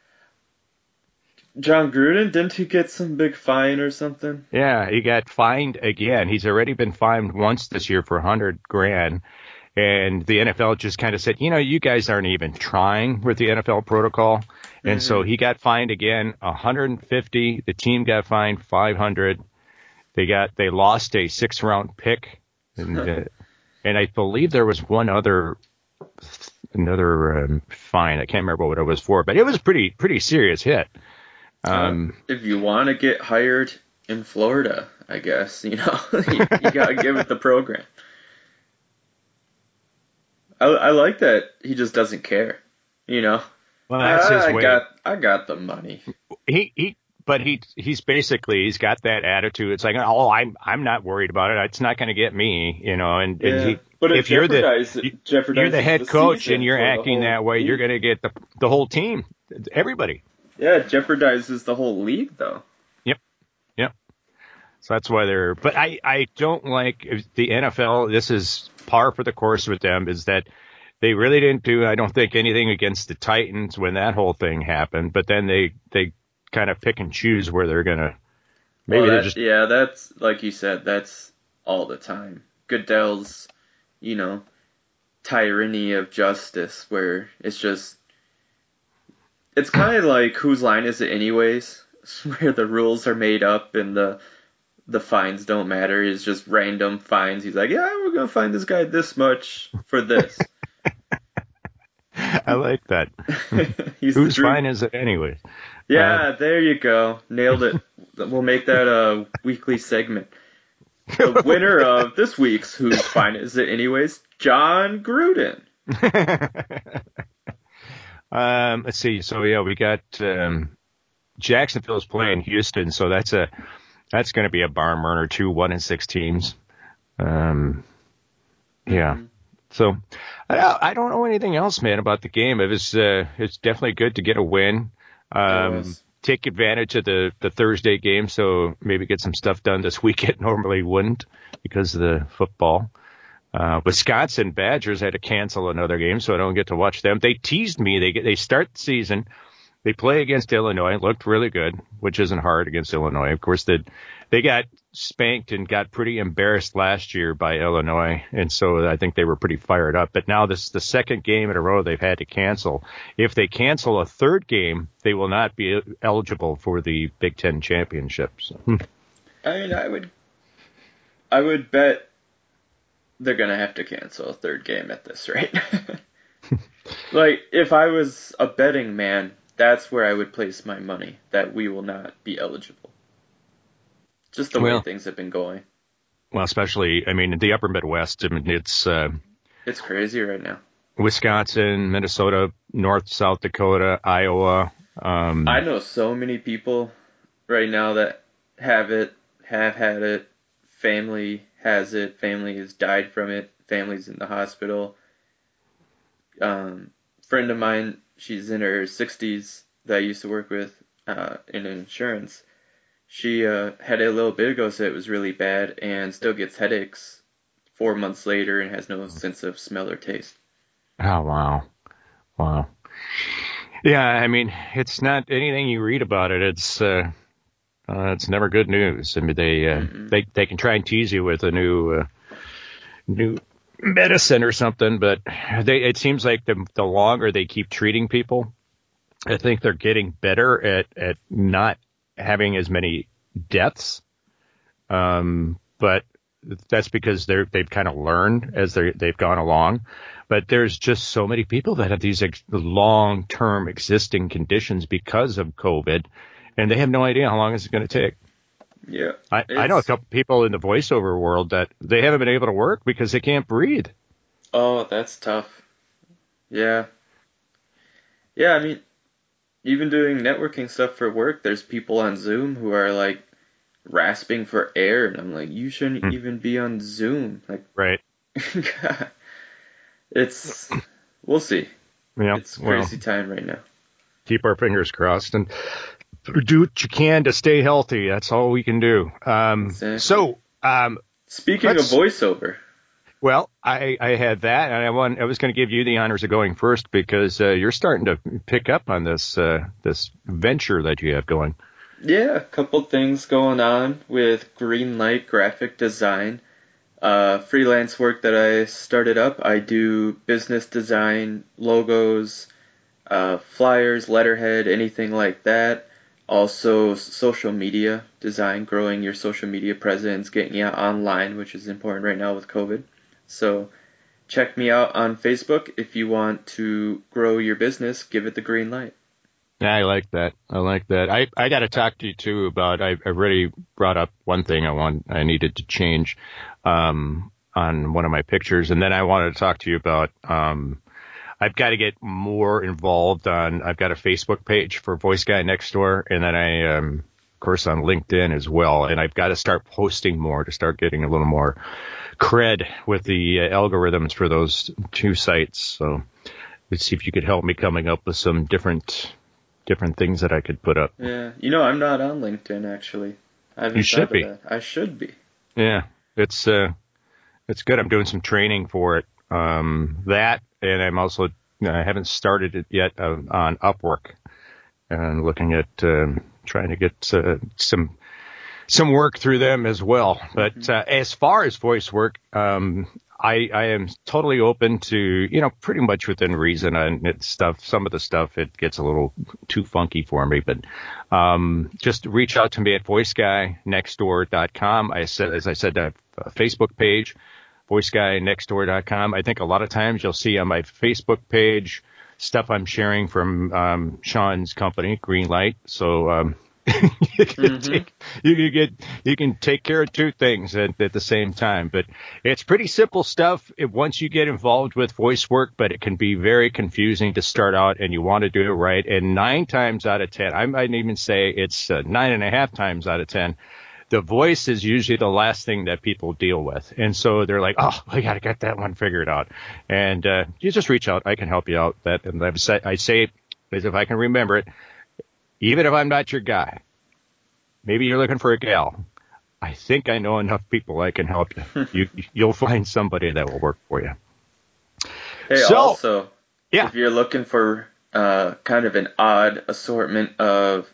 John Gruden, didn't he get some big fine or something? Yeah, he got fined again. He's already been fined once this year for a hundred grand. And the N F L just kind of said, you know, you guys aren't even trying with the N F L protocol. And so he got fined again, one hundred fifty. The team got fined five hundred. They got, they lost a six round pick. And, uh, and I believe there was one other, another um, fine. I can't remember what it was for, but it was pretty, pretty serious hit. Um, Uh, if you want to get hired in Florida, I guess, you know, you, you got to give it the program. I, I like that he just doesn't care, you know. well, that's I, his I way. got I got the money. He, he, but he, he's basically, he's got that attitude. It's like, oh, I'm, I'm not worried about it. It's not going to get me, you know, and, and Yeah. he, But it if you're the, jeopardizes- you- jeopardizes you're the head the coach season and you're for the acting whole that way, you're league. going to get the, the whole team, everybody. Yeah, it jeopardizes the whole league, though. Yep. Yep. So that's why they're, but I, I don't like the N F L. This is par for the course with them, is that they really didn't do, I don't think, anything against the Titans when that whole thing happened, but then they, they kind of pick and choose where they're going to, maybe Well, they're that- just, yeah, that's like you said. That's all the time. Goodell's, you know, tyranny of justice, where it's just, it's kind of like whose line is it anyways, where the rules are made up and the the fines don't matter. It's just random fines. He's like, yeah, we're gonna fine this guy this much for this. I like that. He's the Whose Drew- fine is it anyway? Yeah, there you go. Nailed it. We'll make that a weekly segment. The winner of this week's Whose Fine Is It Anyways? John Gruden. um, let's see. So yeah, we got um, Jacksonville's playing Houston, so that's a that's going to be a barn burner too. One and six teams. Um, yeah. Mm-hmm. So I, I don't know anything else, man, about the game. It was uh, it's definitely good to get a win. Um, was. Take advantage of the, the Thursday game, so maybe get some stuff done this weekend normally wouldn't because of the football. Uh, Wisconsin Badgers had to cancel another game, so I don't get to watch them. They teased me. They get, they start the season. They play against Illinois. It looked really good, which isn't hard against Illinois. Of course, they, they got spanked and got pretty embarrassed last year by Illinois, and so I think they were pretty fired up. But now this is the second game in a row they've had to cancel. If they cancel a third game, they will not be eligible for the Big Ten championship. So. I mean, I would, I would bet they're gonna have to cancel a third game at this rate. Like, if I was a betting man, that's where I would place my money, that we will not be eligible. Just the Well, way things have been going. Well, especially, I mean, in the upper Midwest, I mean, it's uh, It's crazy right now. Wisconsin, Minnesota, North, South Dakota, Iowa. Um, I know so many people right now that have it, have had it, family has it, family has died from it, family's in the hospital. Um, friend of mine, she's in her sixties that I used to work with uh, in insurance. She uh, had it a little bit ago, so it was really bad, and still gets headaches four months later and has no sense of smell or taste. Oh, wow. Wow. Yeah, I mean, it's not anything you read about it. It's uh, uh, it's never good news. I mean, they uh, mm-hmm. they they can try and tease you with a new uh, new medicine or something, but they it seems like the the longer they keep treating people, I think they're getting better at at not having as many deaths. Um, but that's because they're they've kind of learned as they they've gone along. But there's just so many people that have these ex- long-term existing conditions because of COVID, and they have no idea how long it's going to take. Yeah. I, I know a couple people in the voiceover world that they haven't been able to work because they can't breathe. Oh, that's tough. Yeah. Yeah, I mean, even doing networking stuff for work, there's people on Zoom who are like rasping for air, and I'm like, you shouldn't hmm. even be on Zoom. Like, right. God. It's, we'll see. Yeah, it's a crazy well, time right now. Keep our fingers crossed and do what you can to stay healthy. That's all we can do. Um, exactly. So, um, speaking of voiceover. Well, I, I had that, and I, want, I was going to give you the honors of going first because uh, you're starting to pick up on this uh, this venture that you have going. Yeah, a couple things going on with Greenlight Graphic Design. Uh, freelance work that I started up. I do business design, logos, uh, flyers, letterhead, anything like that. Also social media design, growing your social media presence, getting you out online, which is important right now with COVID. So check me out on Facebook if you want to grow your business. Give it the green light. Yeah, I like that. I like that. I, I got to talk to you too about. I, I've already brought up one thing I want. I needed to change um, on one of my pictures, and then I wanted to talk to you about. Um, I've got to get more involved on. I've got a Facebook page for Voice Guy Next Door, and then I, um, of course, on LinkedIn as well. And I've got to start posting more to start getting a little more cred with the uh, algorithms for those two sites. So let's see if you could help me coming up with some different. different things that I could put up. Yeah. You know, I'm not on LinkedIn, actually. I haven't you should be. That. I should be. Yeah. It's, uh, it's good. I'm doing some training for it. Um, that, and I'm also, I haven't started it yet uh, on Upwork and looking at, um, trying to get, uh, some, some work through them as well. But, mm-hmm. uh, as far as voice work, um, I, I am totally open to, you know, pretty much within reason on it stuff. Some of the stuff, it gets a little too funky for me, but, um, just reach out to me at voice guy next door dot com. I said, as I said, a, a Facebook page, voice guy next door dot com. I think a lot of times you'll see on my Facebook page stuff I'm sharing from, um, Sean's company, Greenlight. So, um, you, can mm-hmm. take, you can get you can take care of two things at, at the same time. But it's pretty simple stuff it, once you get involved with voice work, but it can be very confusing to start out, and you want to do it right. And nine times out of ten, I might even say it's uh, nine and a half times out of ten, the voice is usually the last thing that people deal with. And so they're like, oh, I got to get that one figured out. And uh, you just reach out. I can help you out. That and I say, I say as if I can remember it. Even if I'm not your guy, maybe you're looking for a gal. I think I know enough people I can help you. you you'll find somebody that will work for you. Hey, so, also, yeah. if you're looking for uh, kind of an odd assortment of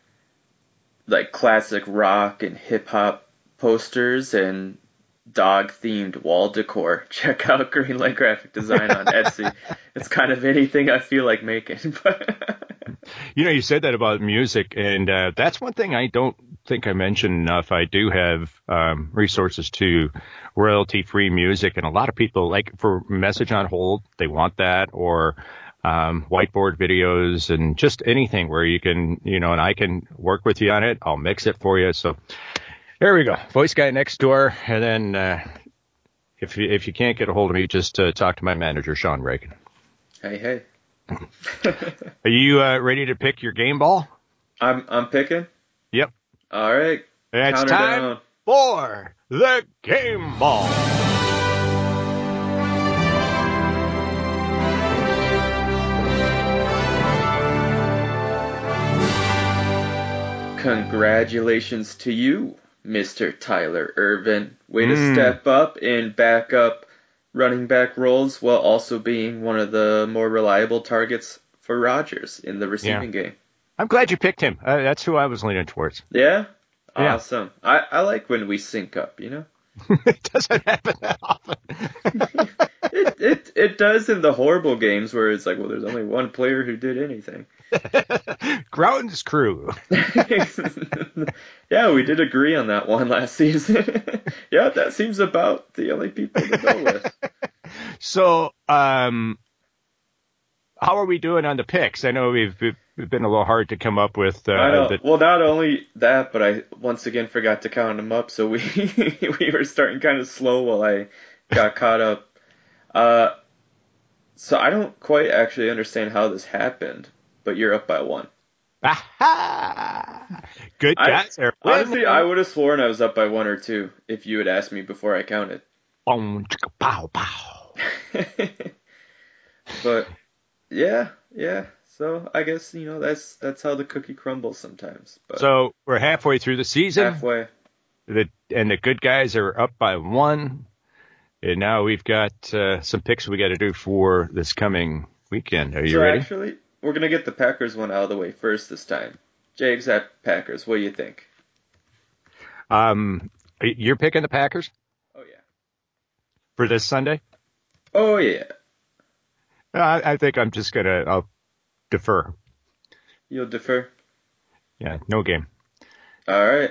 like classic rock and hip hop posters and dog themed wall decor, check out Greenlight Graphic Design on Etsy. It's kind of anything I feel like making. You know, you said that about music, and uh, that's one thing I don't think I mentioned enough. I do have um, resources to royalty-free music, and a lot of people, like for Message on Hold, they want that, or um, whiteboard videos, and just anything where you can, you know, and I can work with you on it. I'll mix it for you. So There we go. Voice guy next door. And then uh, if, you, if you can't get a hold of me, just uh, talk to my manager, Sean Reagan. Hey, hey. Are you uh, ready to pick your game ball? I'm I'm picking? Yep. All right. It's Count time down. for the game ball. Congratulations to you, Mister Tyler Ervin. Way to Mm. step up in backup running back roles while also being one of the more reliable targets for Rodgers in the receiving game. I'm glad you picked him. Uh, that's who I was leaning towards. Yeah? Yeah. Awesome. I, I like when we sync up, you know? It doesn't happen that often. It, it it does in the horrible games where it's like, well, there's only one player who did anything. Grouton's crew. Yeah, we did agree on that one last season. Yeah, that seems about the only people to go with. So, um, how are we doing on the picks? I know we've, we've been a little hard to come up with. Uh, I know. the, Well, not only that, but I once again forgot to count them up, so we we were starting kind of slow while I got caught up. Uh, so I don't quite actually understand how this happened, but you're up by one. Aha! Good I, guys. are honestly, winning. I would have sworn I was up by one or two if you had asked me before I counted. Boom, chicka, pow, pow. But yeah, yeah. So I guess you know that's that's how the cookie crumbles sometimes. But So we're halfway through the season. halfway. The, and the good guys are up by one. And now we've got uh, some picks we got to do for this coming weekend. Are you so ready? actually, we're gonna get the Packers one out of the way first this time. Jags at Packers. What do you think? Um, you're picking the Packers Oh yeah. for this Sunday? Oh yeah. I, I think I'm just gonna I'll defer. You'll defer. Yeah, no game. All right.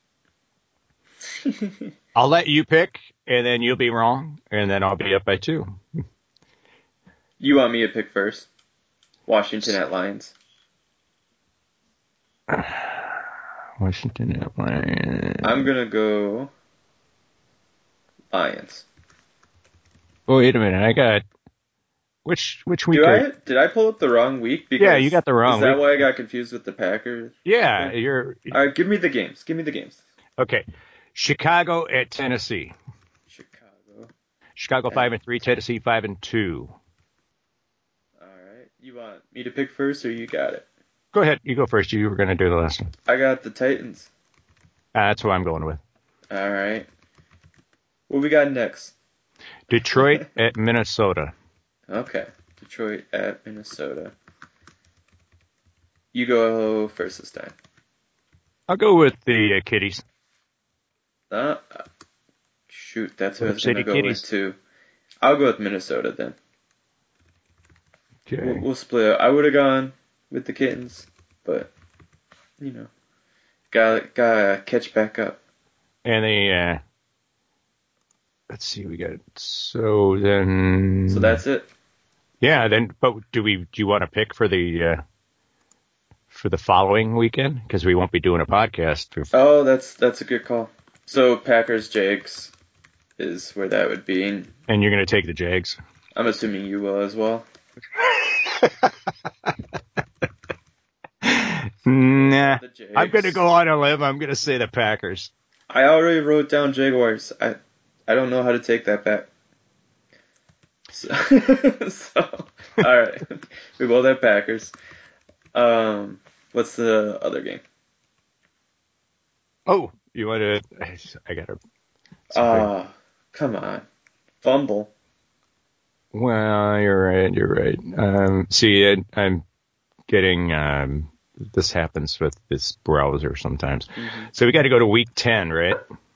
I'll let you pick, and then you'll be wrong, and then I'll be up by two. You want me to pick first? Washington at Lions. Washington Airlines. I'm gonna go Lions. Oh, wait a minute. I got which which week? Do are- I did I pull up the wrong week? Because Yeah, you got the wrong Is that week. why I got confused with the Packers? Yeah, you're All right, give me the games. Give me the games. okay. Chicago at Tennessee. Chicago. Chicago five and three. Tennessee five and two. All right. You want me to pick first, or you got it? Go ahead. You go first. You were going to do the last one. I got the Titans. Uh, that's who I'm going with. All right. What we got next? Detroit at Minnesota. Okay. Detroit at Minnesota. You go first this time. I'll go with the uh, Kitties. Uh, shoot, that's who I was City going to go Kitties. with, too. I'll go with Minnesota, then. Okay. We'll, we'll split. I would have gone with the Kittens, but, you know, gotta, gotta catch back up. And the uh, let's see, we got so then. So that's it. Yeah. Then, but do we? Do you want to pick for the uh, for the following weekend? Because we won't be doing a podcast. For, Oh, that's that's a good call. So Packers Jags is where that would be. And and you're going to take the Jags. I'm assuming you will as well. Nah, The Jags. I'm going to go on a limb. I'm going to say the Packers. I already wrote down Jaguars. I I don't know how to take that back. So, so all right, we both have Packers. Um, what's the other game? Oh, you want to? I got to. Ah, come on, fumble. Well, you're right. You're right. Um, see, I, I'm getting. Um, this happens with this browser sometimes. Mm-hmm. So we got to go to week ten, right?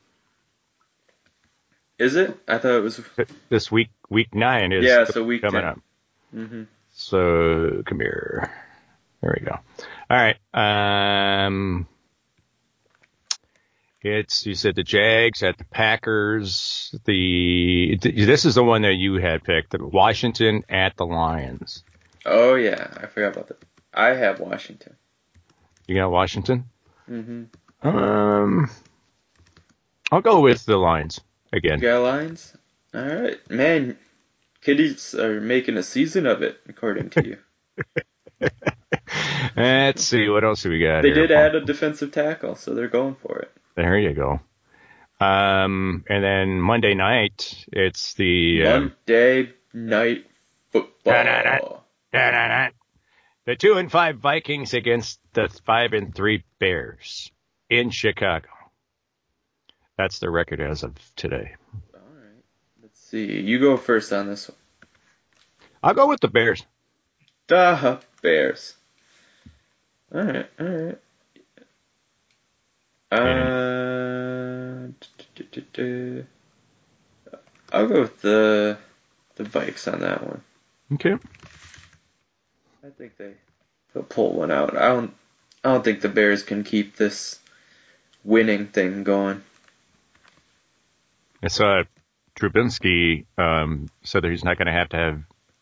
Is it? I thought it was. This week, week nine is Yeah, so week coming ten. up. Mm-hmm. So come here. There we go. All right. Um, it's you said the Jags at the Packers. The this is the one that you had picked. The Washington at the Lions. Oh yeah, I forgot about that. I have Washington. You got Washington. Mm-hmm. Um, I'll go with the Lions again. You got Lions? All right. Man, Kitties are making a season of it, according to you. Let's see, what else do we got They here? did add a defensive tackle, so they're going for it. There you go. Um, and then Monday night, it's the... Uh, Monday Night Football. Da, da, da, da, da, da. The two and five Vikings against the five and three Bears in Chicago. That's the record as of today. All right. Let's see. You go first on this one. I'll go with the Bears. Duh, Bears. All right, all right. Uh, I'll go with the the Vikes on that one. Okay. I think they they'll pull one out. I don't I don't think the Bears can keep this winning thing going. I saw Trubinsky um, said that he's not going to have to have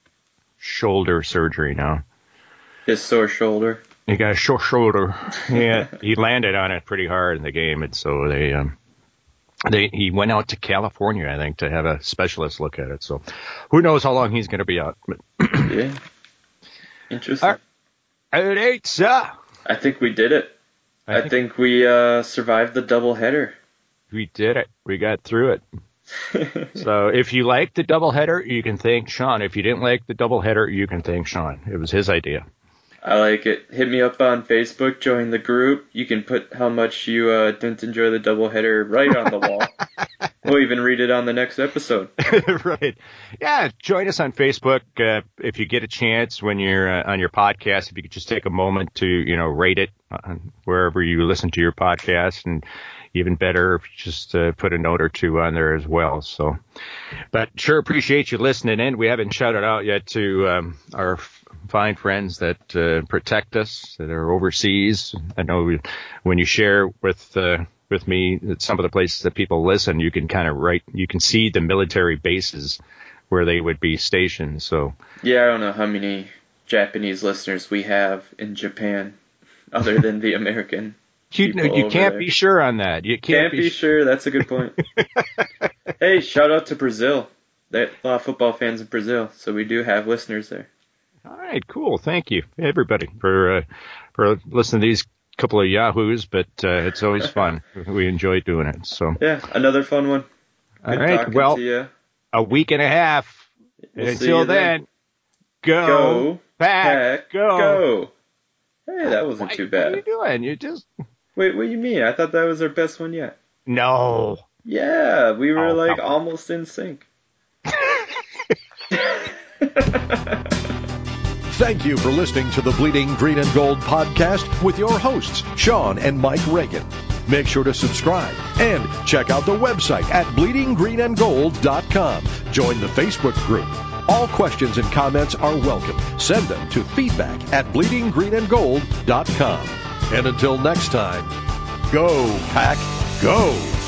shoulder surgery now. His sore shoulder. He got a short shoulder. Yeah, he landed on it pretty hard in the game, and so they um, they he went out to California, I think, to have a specialist look at it. So who knows how long he's going to be out? Yeah. Interesting. All right, eight, sir. I think we did it. I I think- think we uh, survived the doubleheader. We did it. We got through it. So if you like the doubleheader, you can thank Sean. If you didn't like the doubleheader, you can thank Sean. It was his idea. I like it. Hit me up on Facebook. Join the group. You can put how much you uh, didn't enjoy the doubleheader right on the wall. We'll even read it on the next episode. Right. Yeah, join us on Facebook uh, if you get a chance when you're uh, on your podcast. If you could just take a moment to, you know, rate it uh, wherever you listen to your podcast, and even better if you just uh, put a note or two on there as well. So, but sure appreciate you listening in. We haven't shouted out yet to um, our fine friends that uh, protect us, that are overseas. I know we, when you share with uh, with me that some of the places that people listen, you can kind of write, you can see the military bases where they would be stationed. So Yeah, I don't know how many Japanese listeners we have in Japan, other than the American. you people you over can't there. be sure on that. You can't, Can't be sure. That's a good point. Hey, shout out to Brazil. There are a lot of football fans in Brazil, so we do have listeners there. All right, cool. Thank you, everybody, for uh, for listening to these couple of yahoos. But uh, it's always fun. We enjoy doing it. So Yeah, another fun one. all Good right, talking well, to ya. a week and a half. We'll And see until you then, go, Go, pack, Pack, go. go. Hey, that wasn't Why- too What are you bad. doing? You just Wait, what do you mean? I thought that was our best one yet. no. Yeah, we were Oh, like come on. almost in sync. Thank you for listening to the Bleeding Green and Gold podcast with your hosts, Sean and Mike Reagan. Make sure to subscribe and check out the website at bleeding green and gold dot com. Join the Facebook group. All questions and comments are welcome. Send them to feedback at bleeding green and gold dot com. And until next time, go, Pack, go!